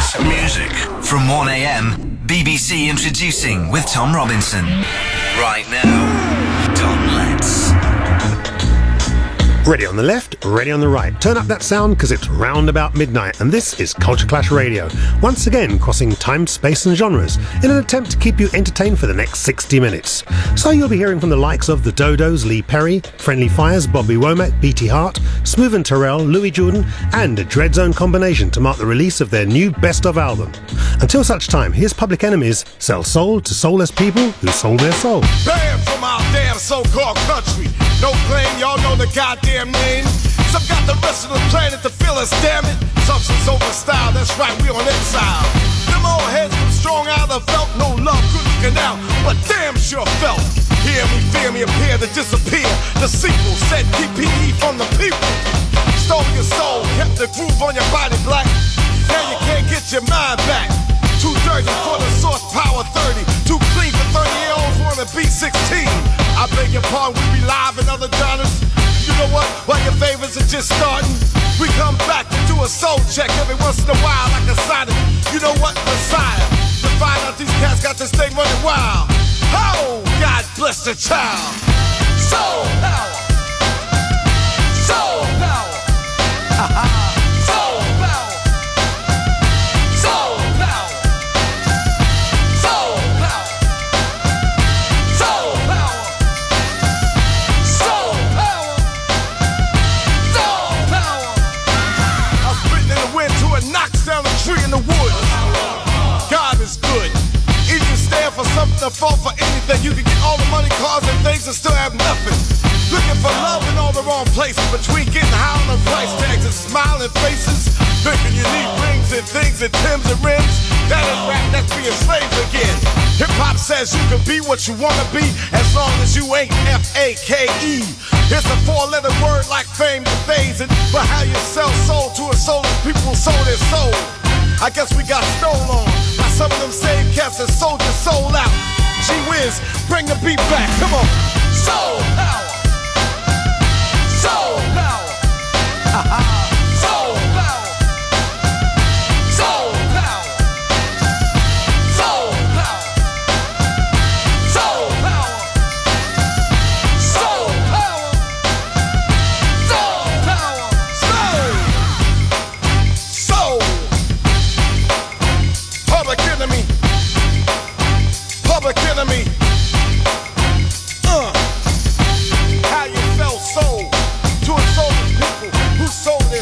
Hits music from 1am. BBC Introducing with Tom Robinson. Right now, Tom Letts. Ready on the left, ready on the right. Turn up that sound because it's round about midnight, and this is Culture Clash Radio, once again crossing time, space and genres in an attempt to keep you entertained for the next 60 minutes. So you'll be hearing from the likes of The Dodos, Lee Perry, Friendly Fires, Bobby Womack, BT Hart, Smooth and Terrell, Louis Jordan and a Dreadzone combination to mark the release of their new Best Of album. Until such time, here's Public Enemy's Sell Soul to Soulless People Who Sold Their Soul. Banned from our damn so-called country. No claim, y'all know the goddamn name. Some got the rest of the planet to feel us, damn it. Substance over style, that's right, we on exile. Them old heads from strong out of felt no love, good looking out, but damn sure felt. Hear me, fear me, appear to disappear. The sequel said PPE from the people. Stole your soul, kept the groove on your body black. Now you can't get your mind back. Too dirty for the source power 30. Too clean for 30-year-olds wanna be 16. I beg your pardon, we be live in other genres. You know what? While your favorites are just starting, we come back to do a soul check every once in a while like a Sonic. You know what? Messiah. To find out these cats got this thing running wild. Oh, God bless the child. Soul power. Soul power. Soul power. Soul power. Soul power. Soul power. Soul power. Soul power. I'm spitting in the wind till it knocks down a tree in the woods. God is good. If you stand for something or fall for anything, you can get all the money, cars, and things and still have nothing. Looking for love in all the wrong places, between getting high on the price tags and smiling faces. Thinking you need rings and things and Timbs and rims. That ain't rap, that's being slaves again. Hip-hop says you can be what you wanna be as long as you ain't F-A-K-E. It's a four-letter word like fame to phasing, but how you sell soul to a soulless people who sold their soul. I guess we got stole on by some of them same cats that sold your soul out. Gee whiz, bring the beat back, come on. Soul power. Soul power. Soul power. Soul power. Soul power. Soul power. Soul power. Soul power. Soul. Public enemy. Public enemy. How you sell soul to a soulless people who sold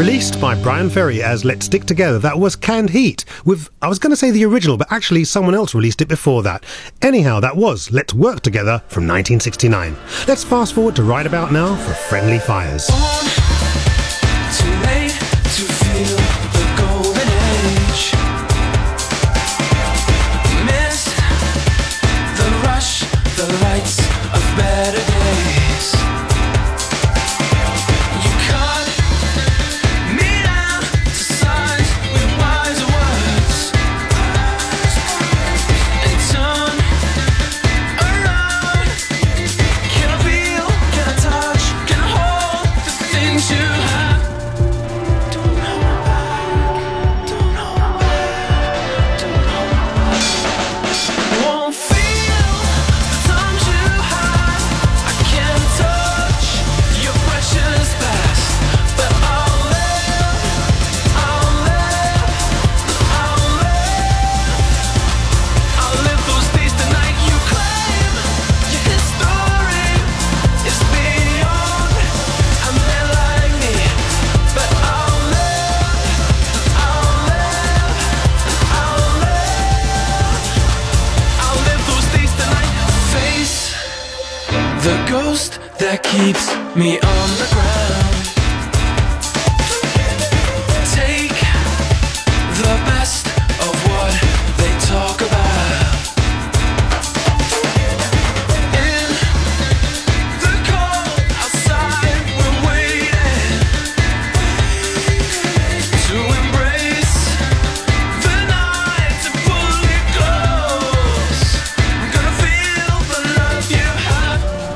Released by Brian Ferry as Let's Stick Together, that was Canned Heat with, I was going to say the original, but actually someone else released it before that. Anyhow, that was Let's Work Together from 1969. Let's fast forward to right about now for Friendly Fires. Too late to feel the golden age. Miss the rush, the lights of better days. You cut me down to size with wiser words and turn around. Can I feel, can I touch, can I hold the things you have? Don't hold back, don't hold back, don't hold back. Won't feel the times you had. I can't touch your precious past, but I'll live, I'll live, I'll live. I'll live those days tonight. You claim your history is beyond a man like me, but I'll live, I'll live, I'll live. I'll live those days tonight. Face the ghost that keeps me on the ground. Take the best of what they talk about. In the cold outside, we're waiting to embrace the night, to pull it close. I'm gonna feel the love you have.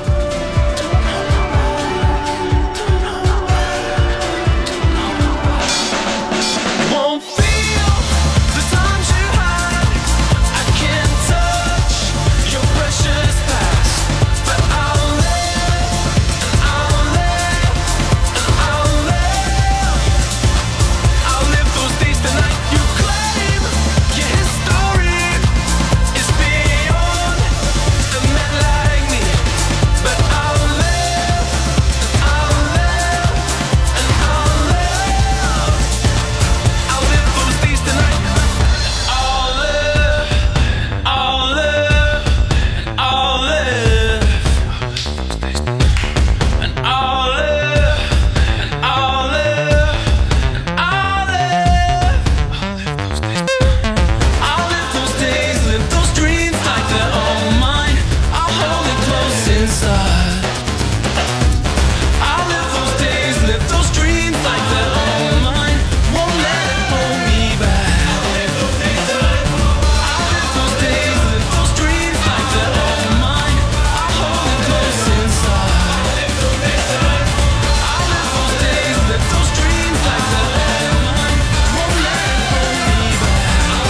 Won't feel the times you had. I can't touch your precious past, but I'll live, I'll live, I'll live. I'll live those days tonight. You claim your history is beyond a man like me, but I'll live, I'll live, and I'll live. I'll live those days tonight. I'll live, I'll live, I'll live. And I'll live, and I'll live, and I'll live. I'll live those days, live those dreams like they're all mine. I'll hold it close inside. I'll live those days, live those dreams like they're all mine. Won't let it hold me back. I'll live those days, live those dreams like they're all mine. I'll hold it close inside. I'll live those days, live those dreams like they're all mine. Won't let it hold me back.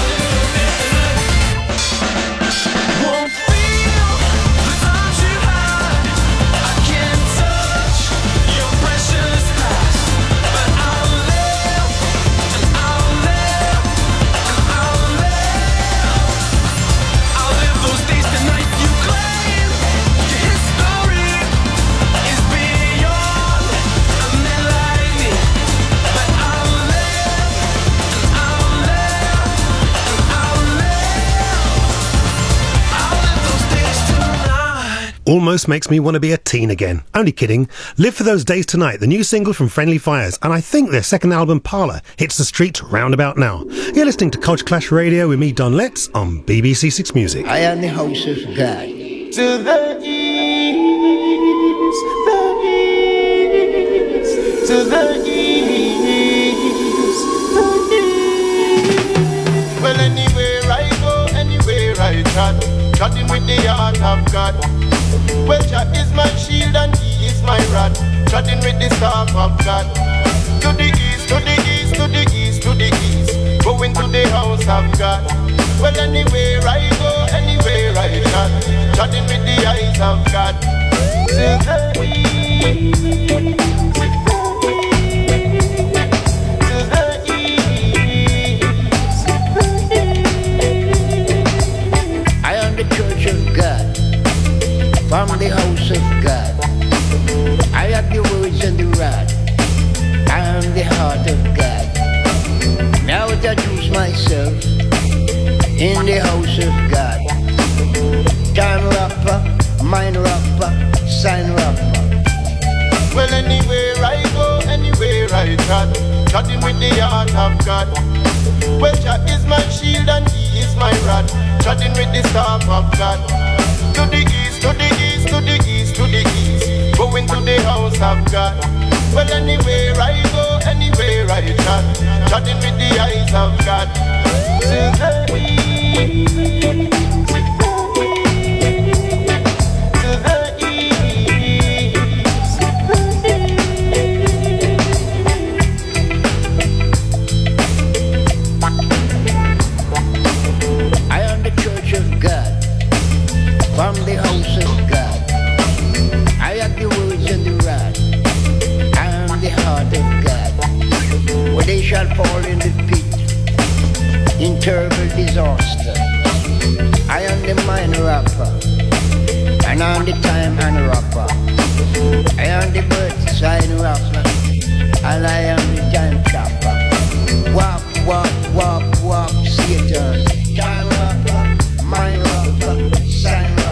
Won't feel the times you had. I can't touch your precious past, but I'll live, and I'll live, and I'll live. I'll live those days tonight. You claim your history is beyond a man like me, but I'll live, and I'll live, and I'll live. I'll live those days tonight. Almost makes me want to be a teen again. Only kidding. Live for Those Days Tonight, the new single from Friendly Fires, and I think their second album, Parlour, hits the streets round about now. You're listening to Culture Clash Radio with me, Don Letts, on BBC Six Music. I am the house of God. To the east, to the east. Well, anywhere I go, anywhere I trot, trotting with the heart of God. Well, Jah is my shield and He is my rod, trotting with the staff of God. To the east, to the east, to the east, to the east, going to the house of God. Well, anywhere I go, anywhere I trot, trotting with the eyes of God. To the east, to the east. I am the church of God, from the house of God. I have the words and the rod. I am the heart of in the house of God. Time rapper, mind rapper, sign rapper. Well, anywhere I go, anywhere I trot, trotting with the heart of God. Well, Jah is my shield and He is my rod, trotting with the staff of God. To the east, to the east, to the east, to the east, going to the house of God. Well, anywhere I go, anywhere I trot, trotting with the eyes of God. To the east. From the house of God, I have the words and the rod. I am the heart of God. For they shall fall in the pit, in terrible disaster. I am the mind rapper, and I am the time and rapper. I am the birth sign rapper, and I am the time chopper. Walk, walk, walk, walk, Satan. Time rapper, mind rapper, sign rapper.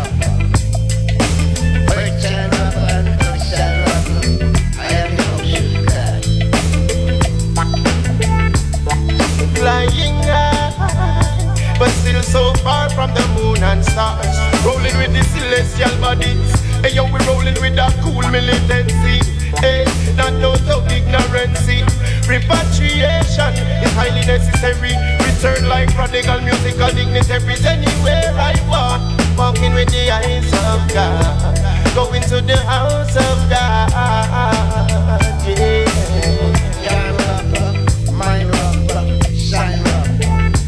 Flying high, but still so far from the moon and stars. Rolling with the celestial bodies. Hey, yo, we rolling with a cool militancy. Hey, not out of ignorance. Repatriation is highly necessary. Return like prodigal musical dignitaries. Anywhere I walk, walking with the eyes of God. Going to the house of God. Yeah. Time rapper, mind rapper, sign rapper.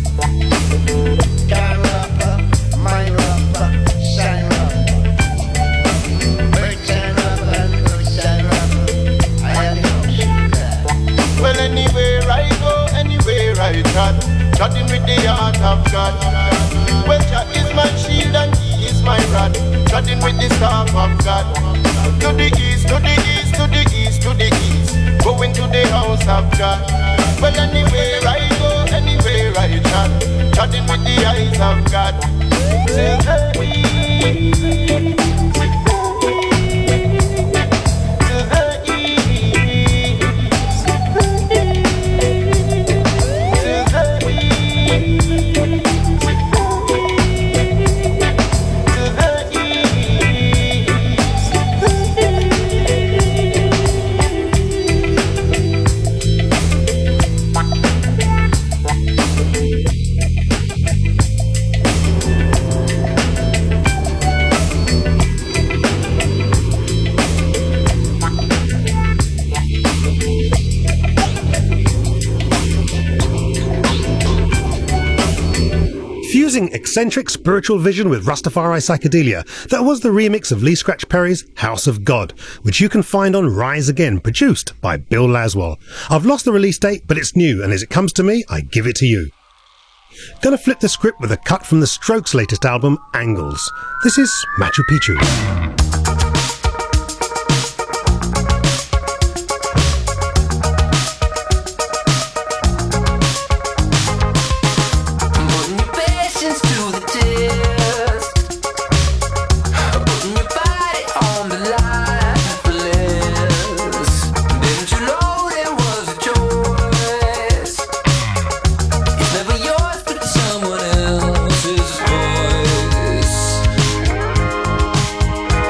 Time rapper, mind rapper, sign rapper. Bird sign rapper and bird sign rapper. I am the house of God. Well, anywhere I go, anywhere I trot, trotting with the heart of God. Well, Jah is my shield and He is my rod, trotting with the staff of God. To the east, to the east, to the east, to the east, going to the house of God. Well, anywhere I go, anywhere I trot, trotting with the eyes of God. To the east. Fusing eccentric spiritual vision with Rastafari psychedelia, that was the remix of Lee Scratch Perry's House of God, which you can find on Rise Again, produced by Bill Laswell. I've lost the release date, but it's new, and as it comes to me, I give it to you. Gonna flip the script with a cut from the Strokes' latest album, Angles. This is Machu Picchu. Someone else's voice.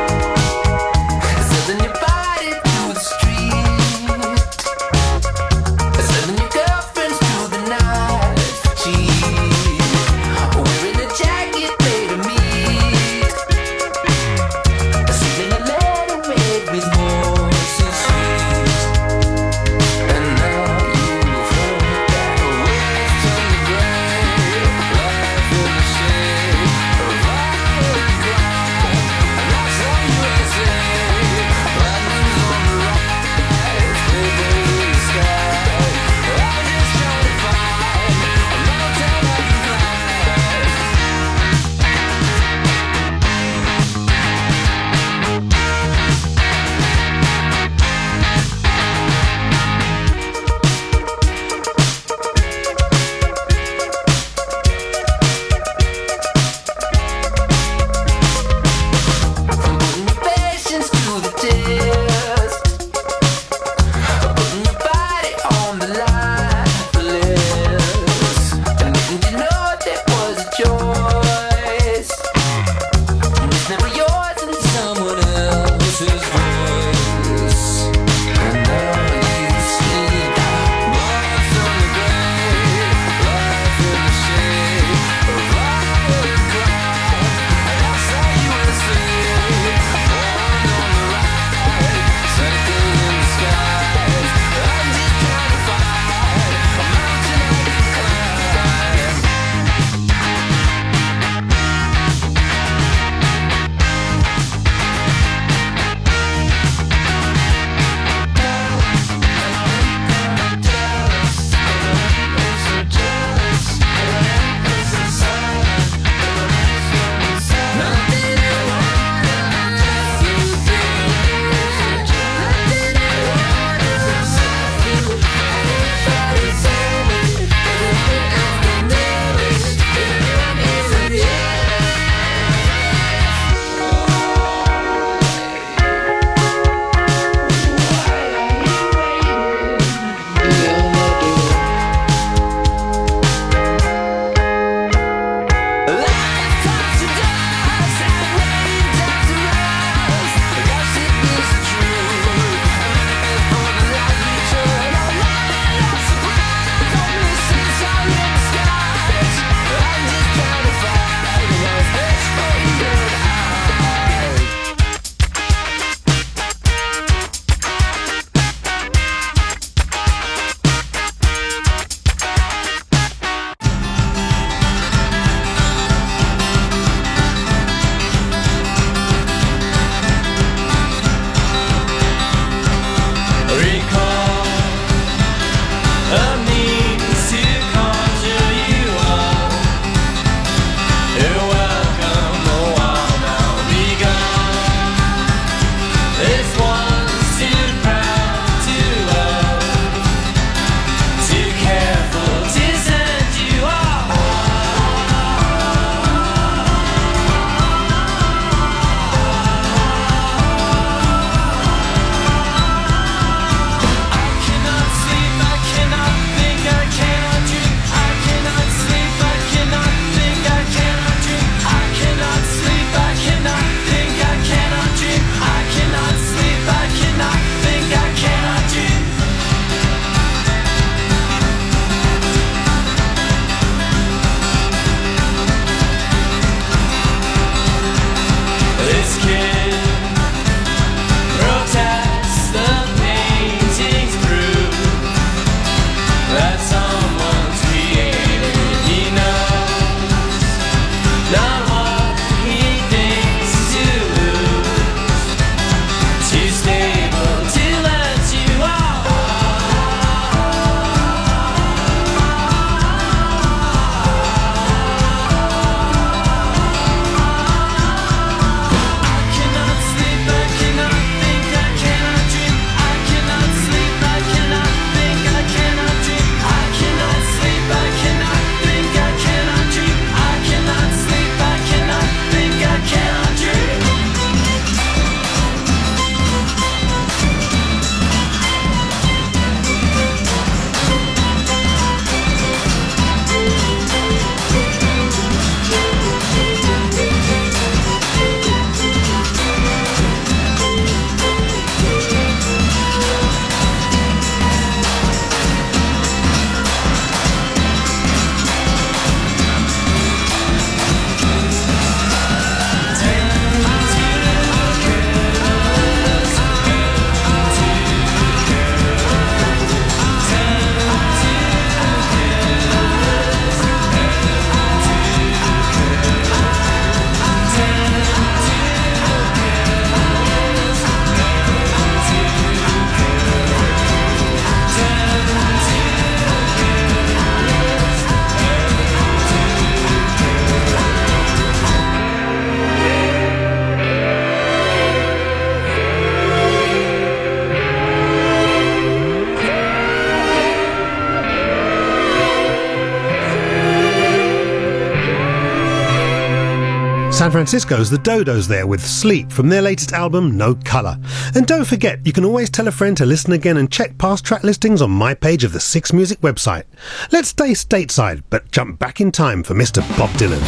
San Francisco's The Dodos there with Sleep from their latest album, No Colour. And don't forget, you can always tell a friend to listen again and check past track listings on my page of the Six Music website. Let's stay stateside, but jump back in time for Mr. Bob Dylan.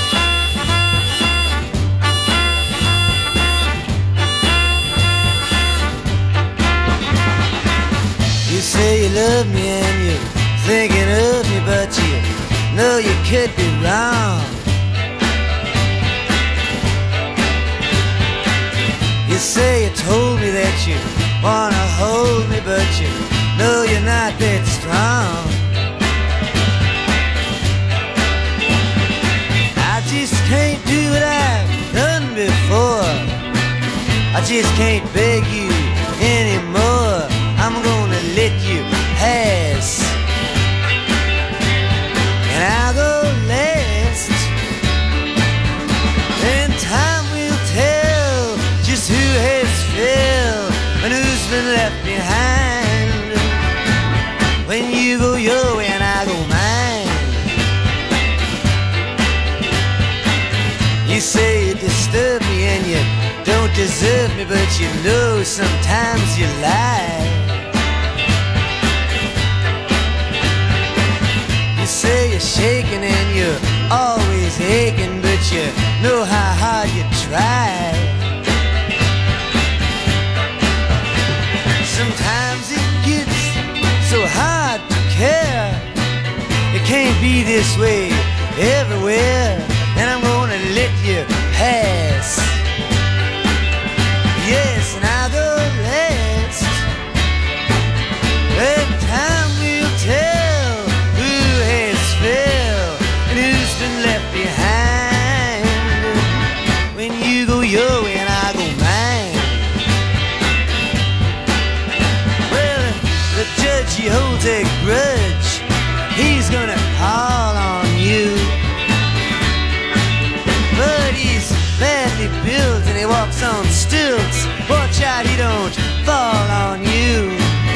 You say you love me and you're thinking of me, but you know you could be wrong. You say you told me that you wanna hold me, but you know you're not that strong. I just can't do what I've done before. I just can't beg you anymore. I'm gonna let you pass, and I'll go last, and time will tell just who has failed and who's been left behind. When you go your way and I go mine. You say you disturb me and you don't deserve me, but you know sometimes you lie. You say you're shaking and you're always aching, but you know how hard you try. Sometimes it gets so hard to care. It can't be this way everywhere, and I'm gonna let you pass. Yes, and I'll go last, and time will tell who has failed and who's been left behind. When you go your way and I go mine. Well, the judge, he holds a grudge. He's gonna call on you, but he's badly built and he walks on stilts. Watch out he don't fall on you.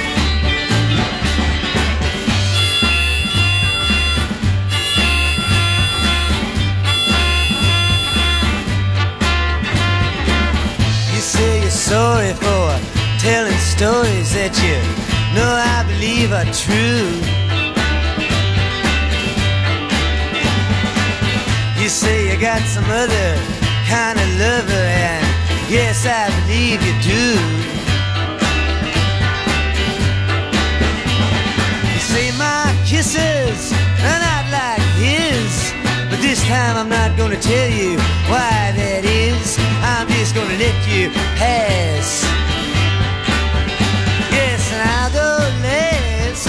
You say you're sorry for telling stories that you know I believe are true. You say you got some other kind of lover, and yes, I believe you do. You say my kisses are not like his, but this time I'm not gonna tell you why that is. I'm just gonna let you pass. Yes, and I'll go last,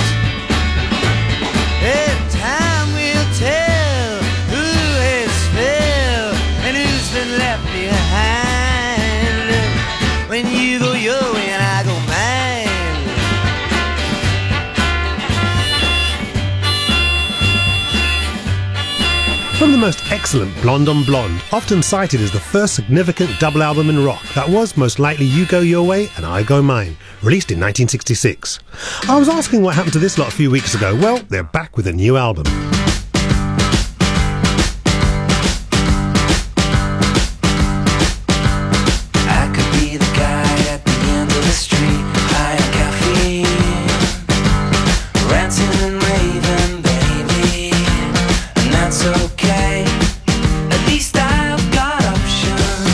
and time will tell who has failed and who's been left behind. When you go your way and I go mine. From the most excellent Blonde on Blonde, often cited as the first significant double album in rock, that was most likely You Go Your Way and I Go Mine, released in 1966. I was asking what happened to this lot a few weeks ago. Well, they're back with a new album. I could be the guy at the end of the street, high on caffeine, ranting and raving, baby, and that's okay. At least I've got options.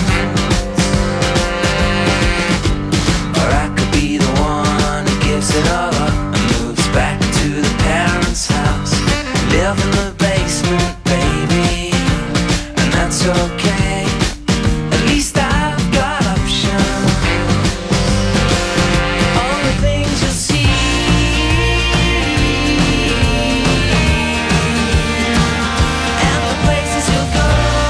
Or I could be the one who gives it all up and moves back to the parents' house, live in the basement, baby, and that's okay. At least I've got options. All the things you see, and the places you'll go,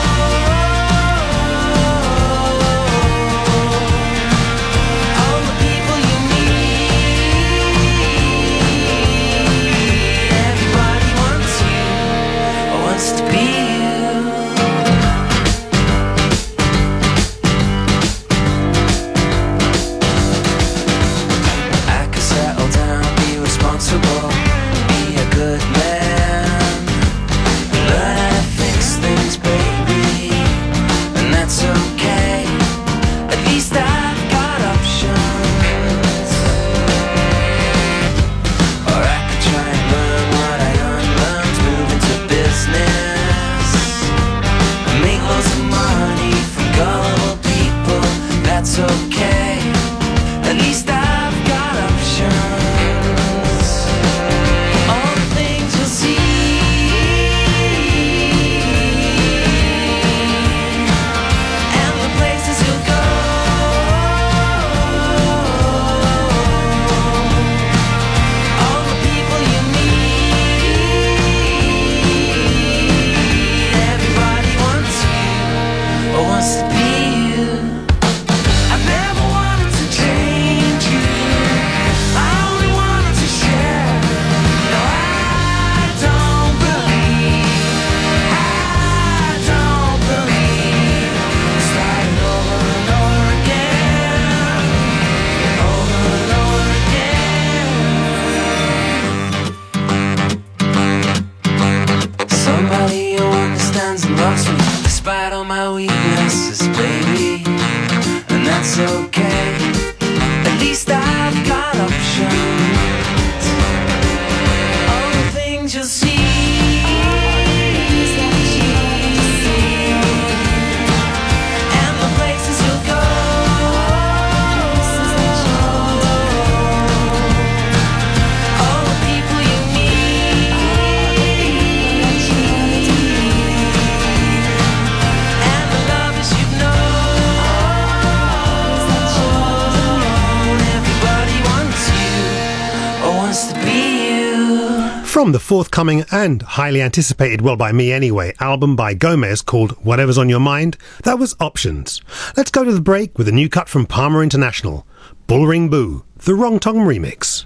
all the people you meet. Everybody wants you. wants me despite all my weaknesses, baby. And that's okay. At least I've got options. All the things you'll see. And the places you'll go. All the people you meet. And the lovers you've known. Everybody wants you, or wants to be you. From the forthcoming and highly anticipated, well by me anyway, album by Gomez called Whatever's on Your Mind, that was Options. Let's go to the break with a new cut from Palmer International, Bullring Boo, the Wrong Tongue remix.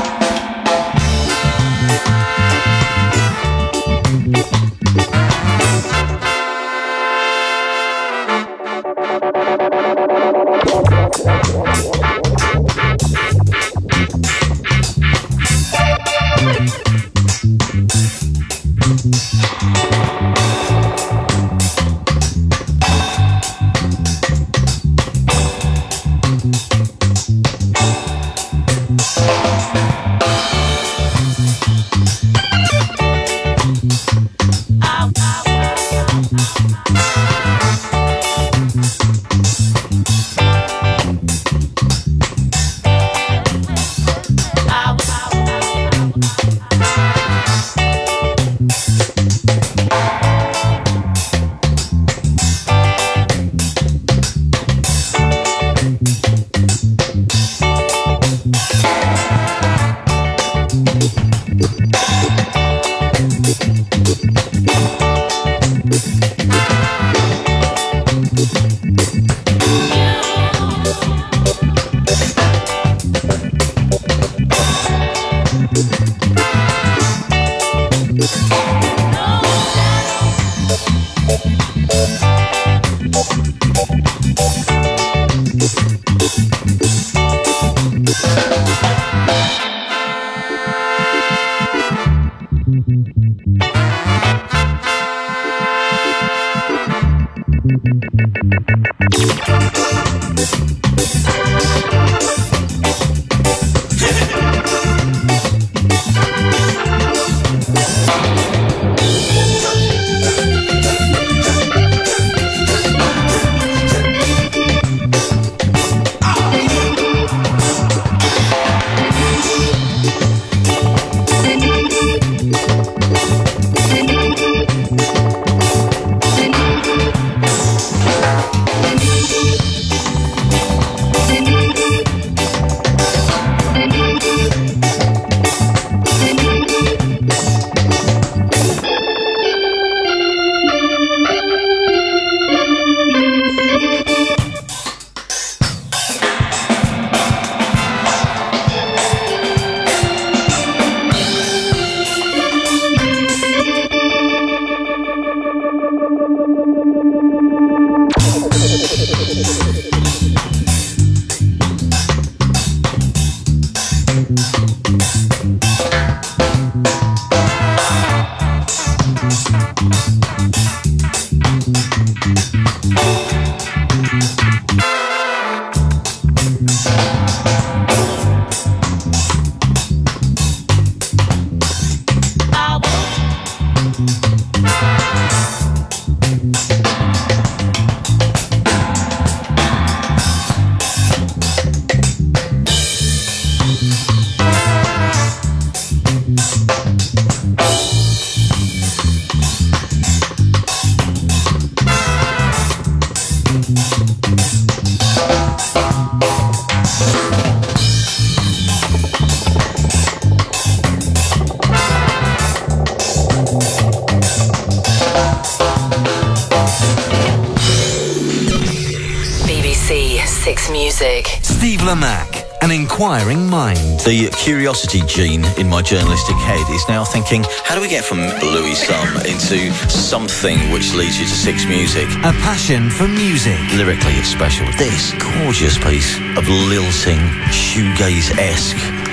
Six Music. Steve Lamacq, An Inquiring Mind. The curiosity gene in my journalistic head is now thinking, how do we get from Louis Sum into something which leads you to Six Music? A passion for music. Lyrically, it's special. This gorgeous piece of lilting, shoegaze-esque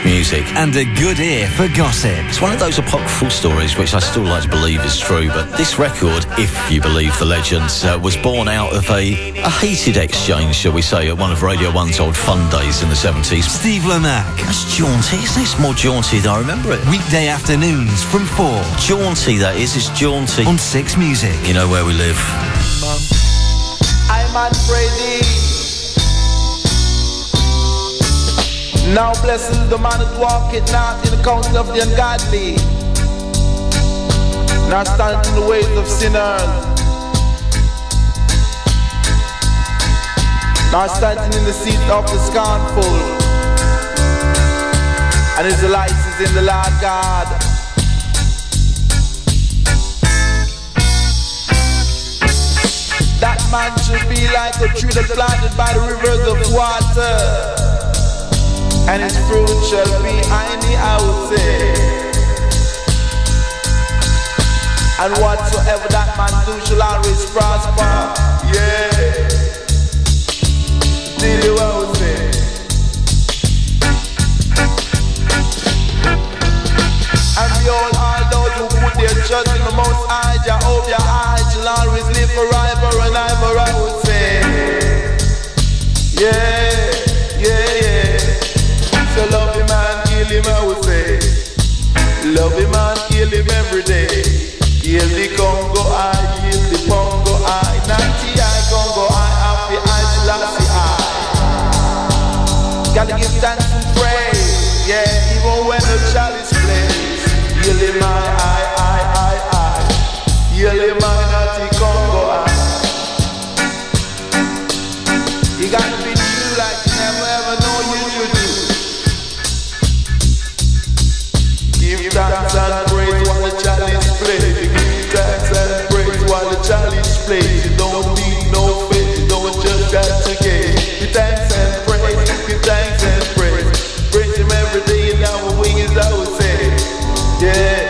music. And a good ear for gossip. It's one of those apocryphal stories which I still like to believe is true, but this record, if you believe the legends, was born out of a heated exchange, shall we say, at one of Radio 1's old fun days in the 70s. Steve Lamacq. That's jaunty, isn't it? It's more jaunty than I remember it. Weekday afternoons from 4. Jaunty, that is. It's jaunty. On 6 Music. You know where we live. I'm Freddy. Now blessed is the man that walketh not in the counsel of the ungodly, nor standeth in the ways of sinners, nor standeth in the seat of the scornful, and his delight is in the Lord God. That man should be like a tree that's planted by the rivers of water, and his fruit shall be in the houses. And whatsoever that man do shall always prosper. Yeah. Did you well say? And behold, all those who put their trust in the Most High, Jehovah I shall always live forever and ever, I would say. Yeah, yeah, yeah. So love him and kill him, I would say. Love him and kill him every day. Heal the Congo, I heal the Pongo, I Natty, I Congo, I happy, I Selassie, I. Gotta give thanks and praise, yeah, even when the chalice plays. Heal him, I. Heal him, I Natty, Congo, I. You gotta be true like you never ever know you should do. Give thanks and praise while the chalice plays. Give thanks and praise while the chalice plays. You don't need no faith, you don't just have to gain. Give thanks and praise, give thanks and praise. Praise him every day in our wings, I would say. Yeah.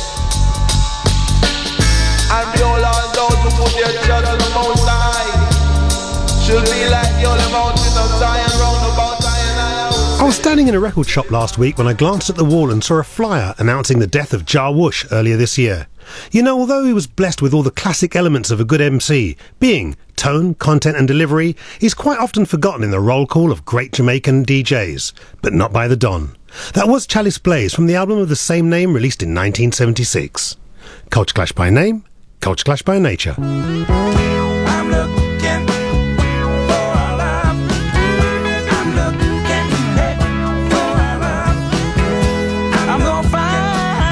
And behold, all those who put their trust in the Most High should be like the only mountain of Zion round about Zion. I was standing in a record shop last week when I glanced at the wall and saw a flyer announcing the death of Jah Whoosh earlier this year. You know, although he was blessed with all the classic elements of a good MC, being tone, content and delivery, he's quite often forgotten in the roll call of great Jamaican DJs, but not by the Don. That was Chalice Blaze from the album of the same name released in 1976. Culture Clash by name, Culture Clash by nature. I'm looking for a love. I'm looking for a love. I'm gonna find.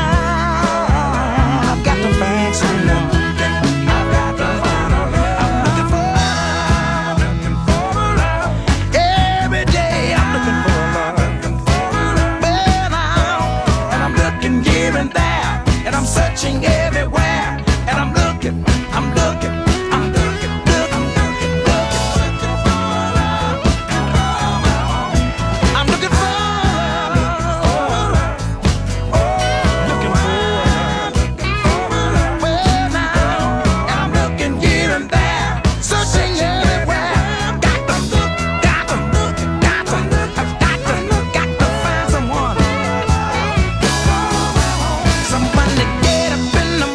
I've got to find someone. I've got to find a love. I'm looking for a love. Every day I'm looking for a love. Well, now, and I'm looking here and there, and I'm searching everywhere, and I'm looking. Someone to get up in the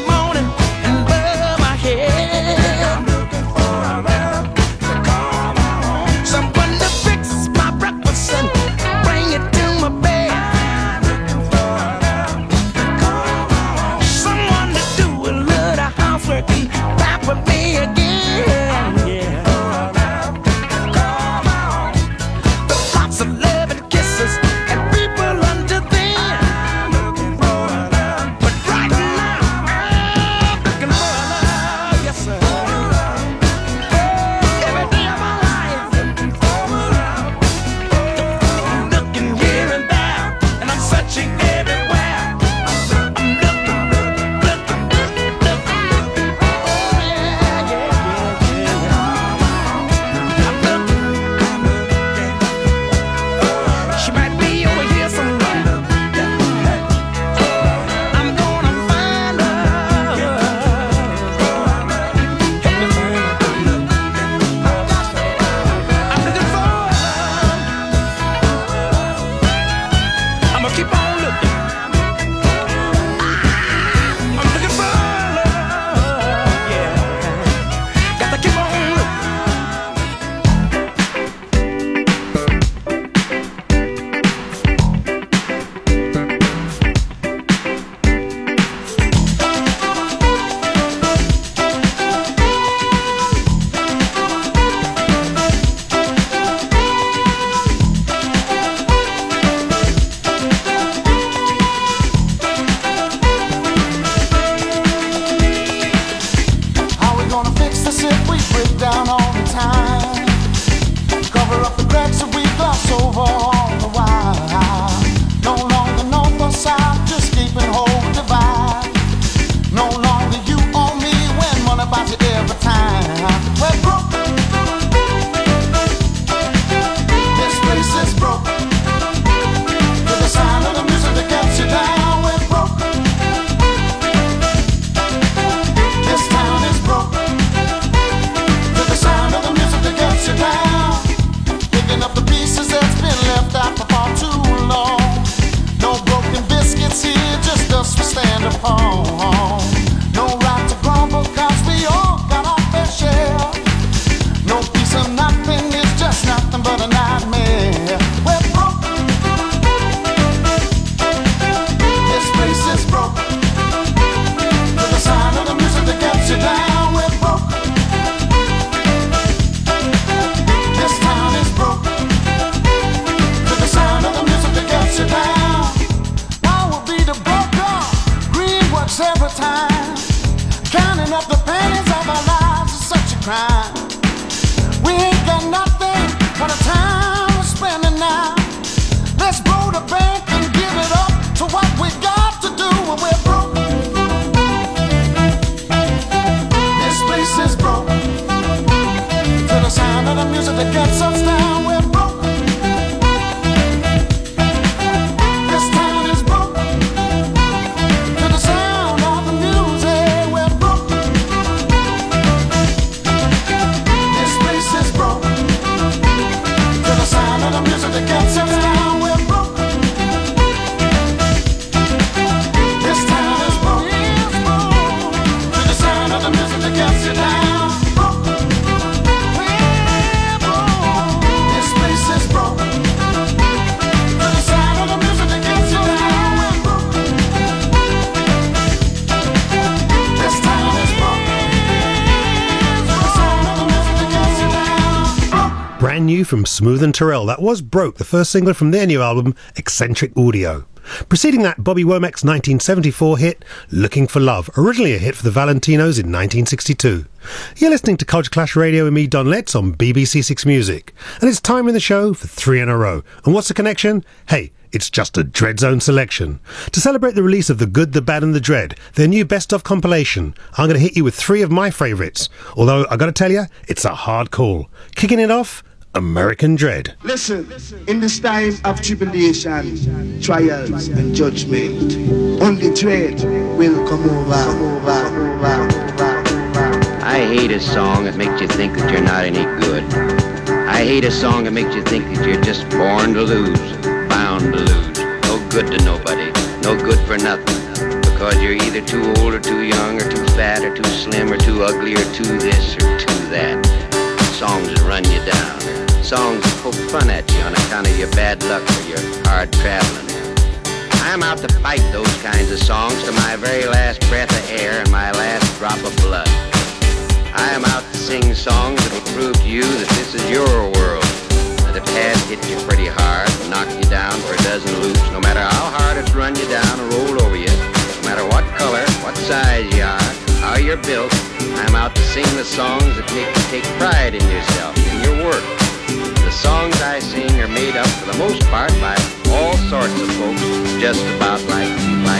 new from Smooth and Terrell. That was Broke, the first single from their new album, Eccentric Audio. Preceding that, Bobby Womack's 1974 hit, Looking for Love, originally a hit for the Valentinos in 1962. You're listening to Culture Clash Radio with me, Don Letts, on BBC Six Music. And it's time in the show for 3 in a row. And what's the connection? Hey, it's just a Dread Zone selection. To celebrate the release of The Good, The Bad and The Dread, their new Best Of compilation, I'm going to hit you with 3 of my favourites. Although, I got to tell you, it's a hard call. Kicking it off, American Dread. Listen, in this time of tribulation, trials and judgment, only dread will come over. I hate a song that makes you think that you're not any good. I hate a song that makes you think that you're just born to lose, bound to lose, no good to nobody, no good for nothing, because you're either too old or too young or too fat or too slim or too ugly or too this or too that. Songs that run you down, songs that poke fun at you on account of your bad luck or your hard traveling. I'm out to fight those kinds of songs to my very last breath of air and my last drop of blood. I am out to sing songs that will prove to you that this is your world, that it has hit you pretty hard, knocked you down for a dozen loops, no matter how hard it's run you down or rolled over you, no matter what color, what size you are, how you're built. I'm out to sing the songs that make you take pride in yourself, in your work. The songs I sing are made up for the most part by all sorts of folks, just about like.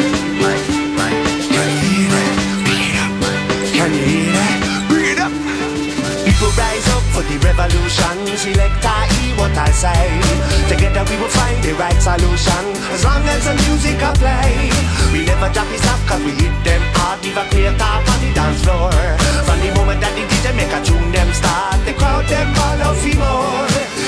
Can you hear that? Bring it up! People rise up for the revolution. Select I hear what I say. Together we will find the right solution. As long as the music I play, we never drop this off cause we hit them hard. Leave a clear top on the dance floor. From the moment that the DJ make a tune them start, the crowd them all out for more.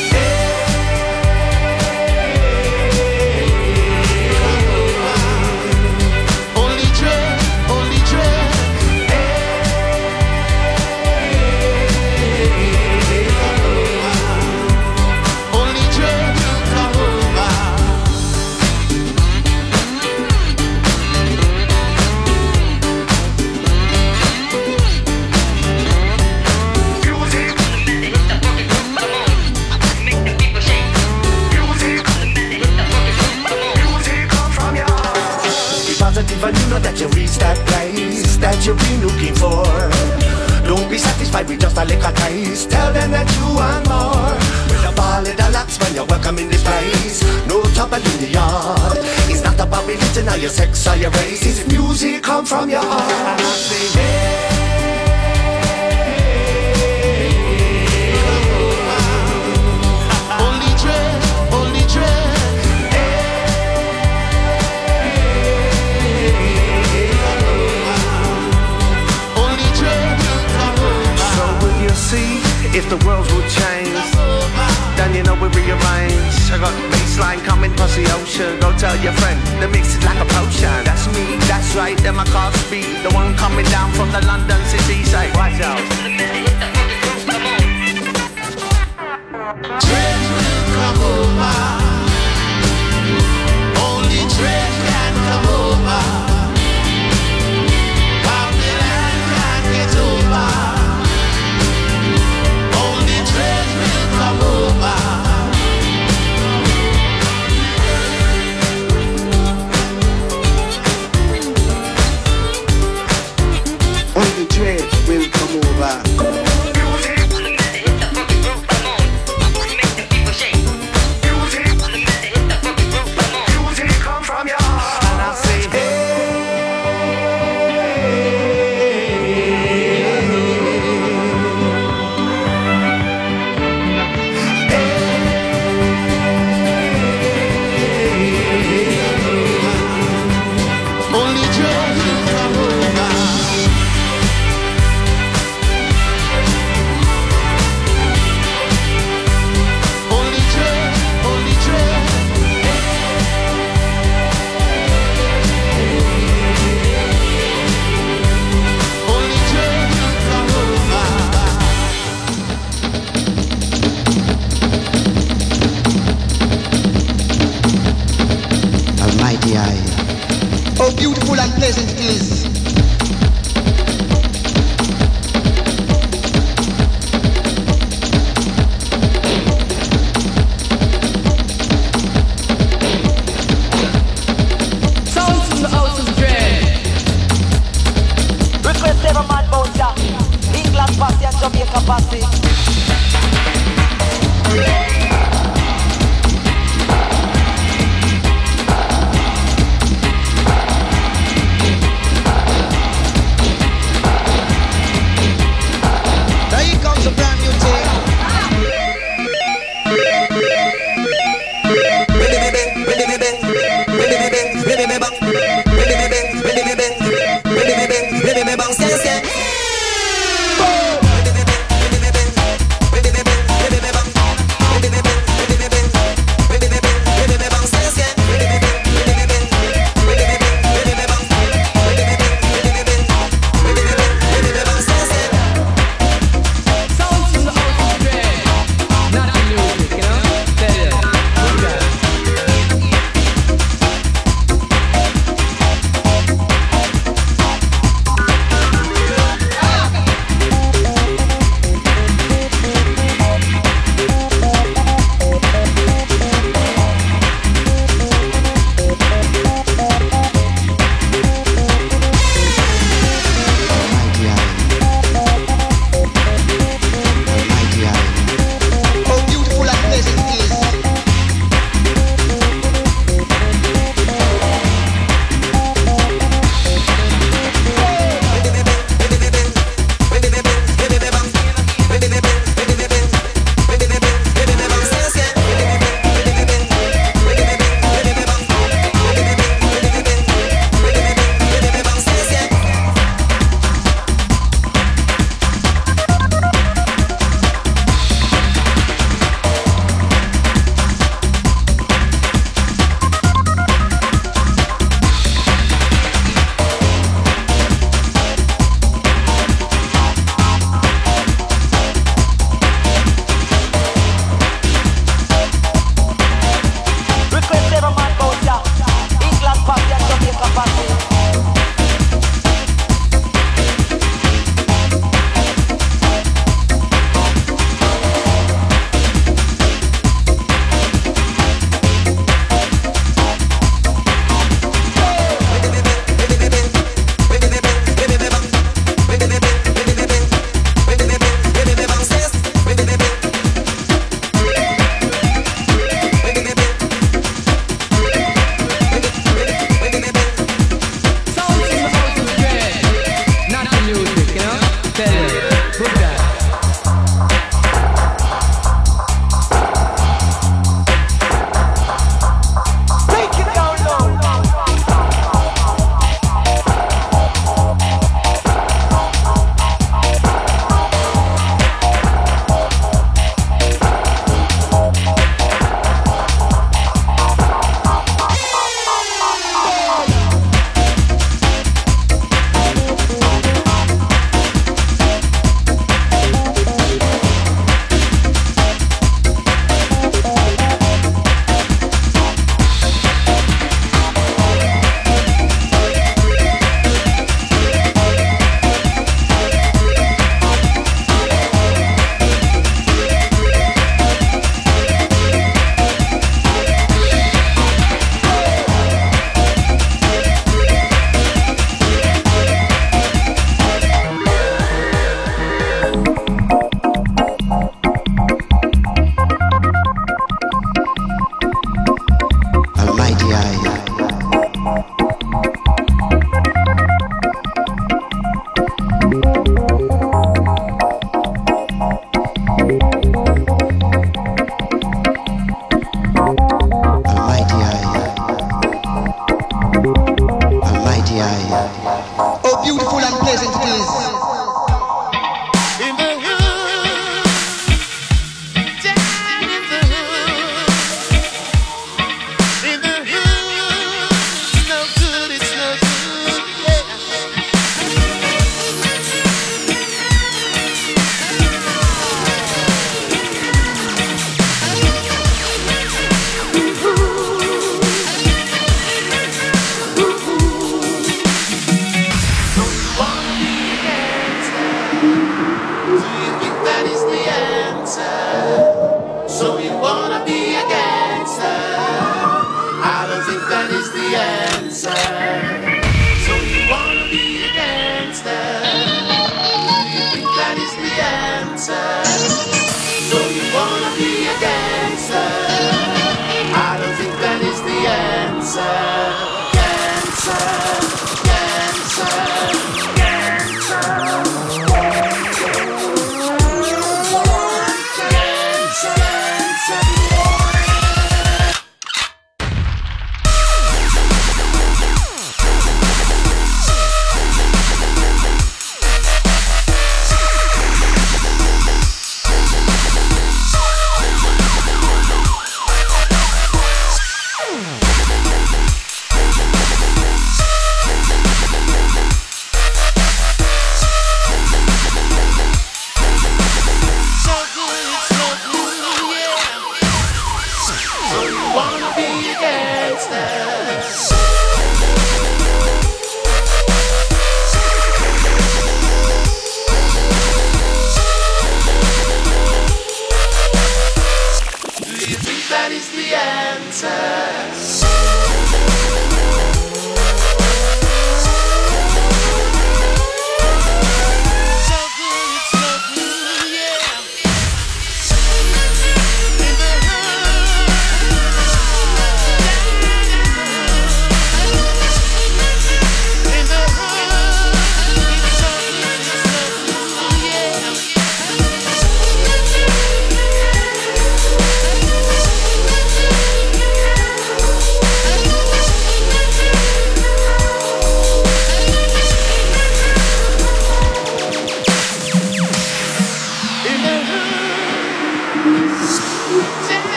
And you know that you reach that place that you've been looking for. Don't be satisfied with just a little taste. Tell them that you want more. With a ball in the locks when you're welcome in this place. No trouble in the yard. It's not about religion or your sex or your race. It's music come from your heart. Only dread, only dread. See, if the world would change, then you know we rearrange. I got baseline coming across the ocean. Go tell your friend, the mix is like a potion. That's me, that's right, then my car speed. The one coming down from the London city. Say, watch out. Dread will come over. Only dread can come over. Babylon can't get over. Come over. Only dread will come over. Music. England party and Jamaica party. Now here comes a brand new thing.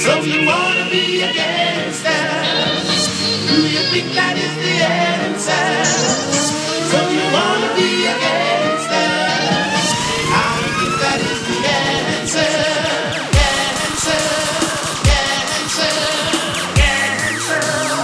So you wanna be a gangster? Do you think that is the answer? So you wanna be a gangster? I think that is the answer. Gangster, gangster, gangster,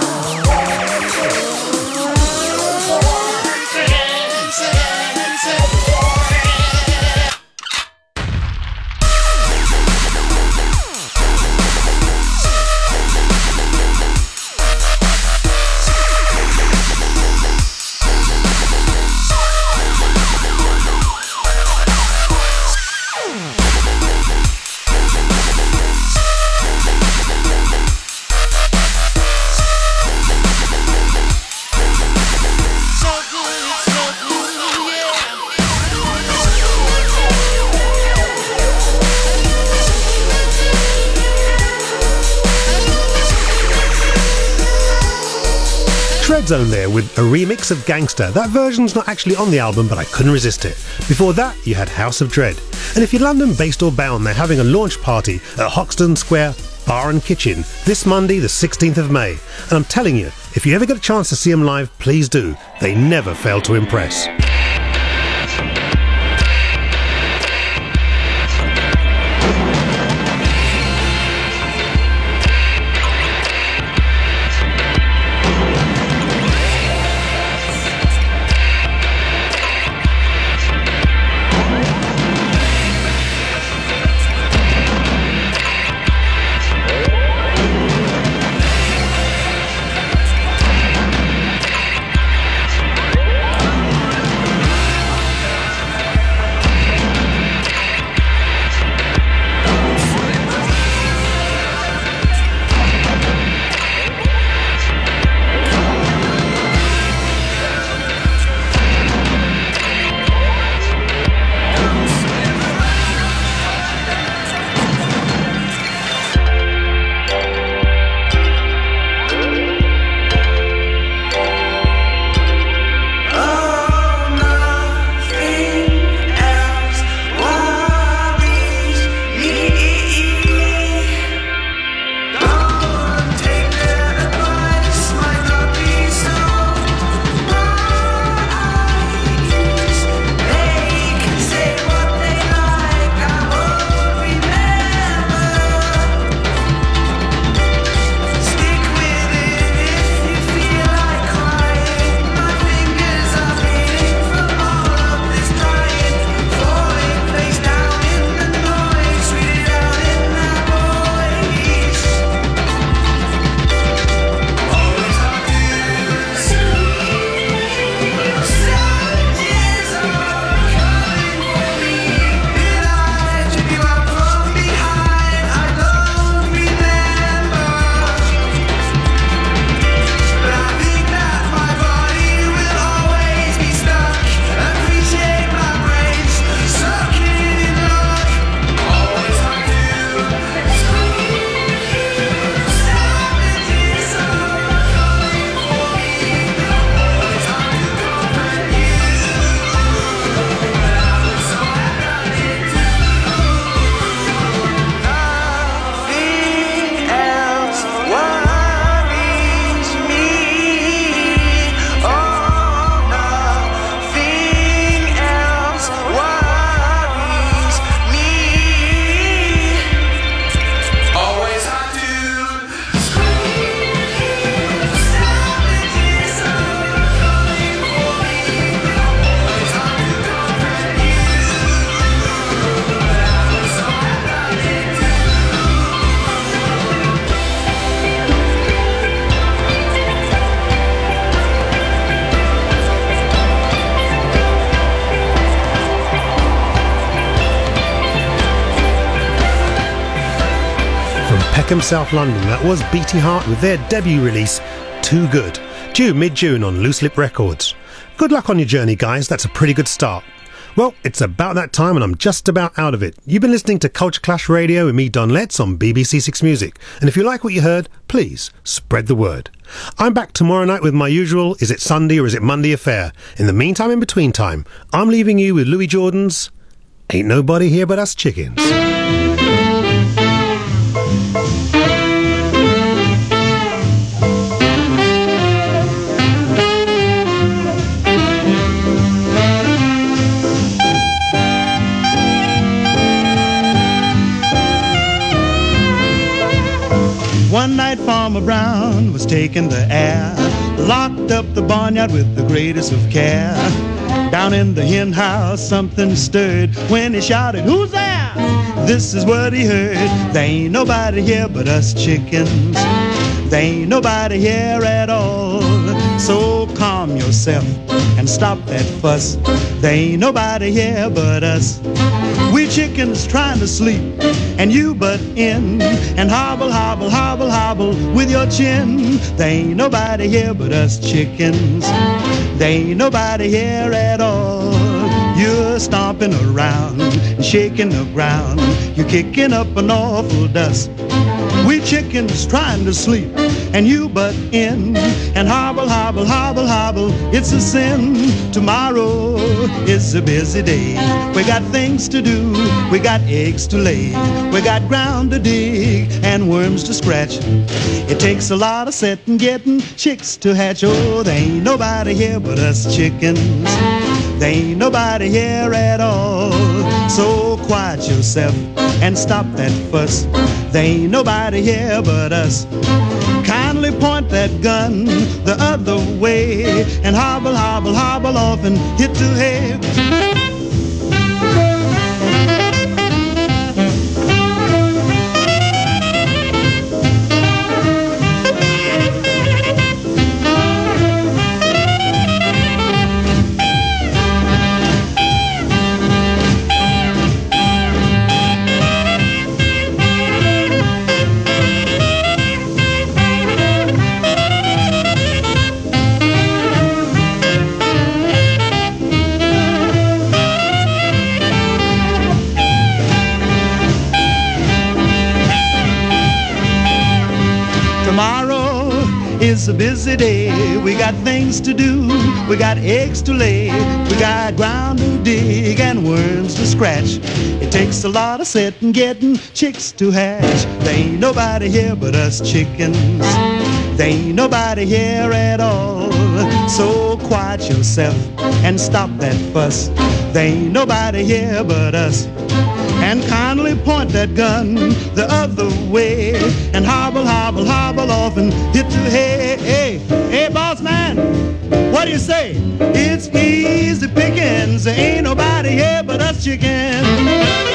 Zone there with a remix of Gangster. That version's not actually on the album, but I couldn't resist it. Before that, you had House of Dread. And if you're London-based or bound, they're having a launch party at Hoxton Square Bar and Kitchen this Monday, the 16th of May. And I'm telling you, if you ever get a chance to see them live, please do. They never fail to impress. Peckham, South London. That was Beatty Heart with their debut release, Too Good, due mid-June on Loose Lip Records. Good luck on your journey, guys. That's a pretty good start. Well, it's about that time and I'm just about out of it. You've been listening to Culture Clash Radio with me, Don Letts, on BBC Six Music. And if you like what you heard, please spread the word. I'm back tomorrow night with my usual Is It Sunday or Is It Monday affair. In the meantime, in between time, I'm leaving you with Louis Jordan's Ain't Nobody Here But Us Chickens. One night Farmer Brown was taking the air, locked up the barnyard with the greatest of care. Down in the hen house something stirred when he shouted, "Who's there?" This is what he heard: "There ain't nobody here but us chickens. There ain't nobody here at all. So calm yourself and stop that fuss. There ain't nobody here but us. We chickens trying to sleep, and you butt in and hobble, hobble, hobble, hobble with your chin. There ain't nobody here but us chickens. There ain't nobody here at all. You're stomping around and shaking the ground. You're kicking up an awful dust. We chickens trying to sleep, and you butt in and hobble, hobble, hobble, hobble. It's a sin. Tomorrow is a busy day. We got things to do, we got eggs to lay, we got ground to dig and worms to scratch. It takes a lot of setting, getting chicks to hatch. Oh, there ain't nobody here but us chickens. There ain't nobody here at all. So quiet yourself and stop that fuss. There ain't nobody here but us. Kindly point that gun the other way and hobble, hobble, hobble off and hit the hay. It's a busy day, we got things to do, we got eggs to lay, we got ground to dig and worms to scratch. It takes a lot of setting, getting chicks to hatch. There ain't nobody here but us chickens. There ain't nobody here at all. So quiet yourself and stop that fuss. There ain't nobody here but us. And kindly point that gun the other way and hobble, hobble, hobble off and hit the hay. Hey, hey, boss man, what do you say? It's easy pickings. There ain't nobody here but us chickens.